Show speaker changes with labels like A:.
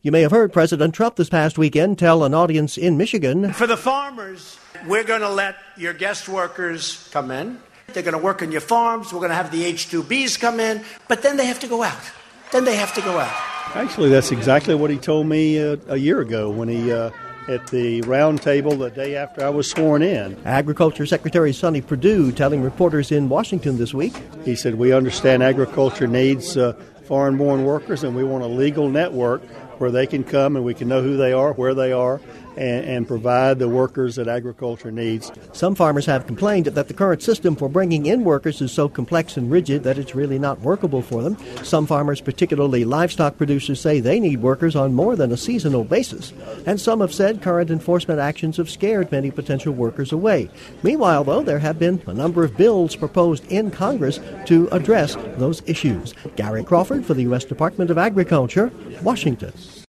A: You may have heard President Trump this past weekend tell an audience in Michigan,
B: for the farmers, we're going to let your guest workers come in. They're going to work on your farms. We're going to have the H-2Bs come in. But then they have to go out.
C: Actually, that's exactly what he told me a year ago when he, at the round table the day after I was sworn in.
A: Agriculture Secretary Sonny Perdue telling reporters in Washington this week.
C: He said, we understand agriculture needs foreign-born workers, and we want a legal network where they can come and we can know who they are, where they are, and provide the workers that agriculture needs.
A: Some farmers have complained that the current system for bringing in workers is so complex and rigid that it's really not workable for them. Some farmers, particularly livestock producers, say they need workers on more than a seasonal basis. And some have said current enforcement actions have scared many potential workers away. Meanwhile, though, there have been a number of bills proposed in Congress to address those issues. Gary Crawford for the U.S. Department of Agriculture, Washington.